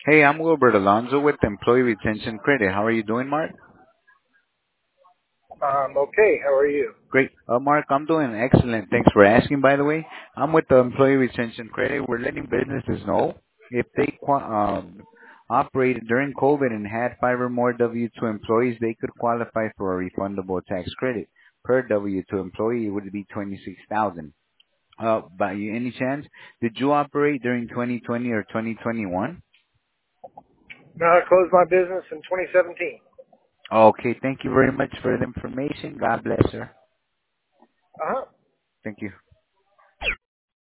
Hey, I'm Wilbert Alonso with Employee Retention Credit. How are you doing, Mark? Okay. How are you? Great. Mark, I'm doing excellent. Thanks for asking, by the way. I'm with the Employee Retention Credit. We're letting businesses know if they operated during COVID and had five or more W-2 employees, they could qualify for a refundable tax credit. Per W-2 employee, it would be 26,000. By any chance, did you operate during 2020 or 2021? No, I closed my business in 2017. Okay, thank you very much for the information. God bless, sir. Uh huh. Thank you.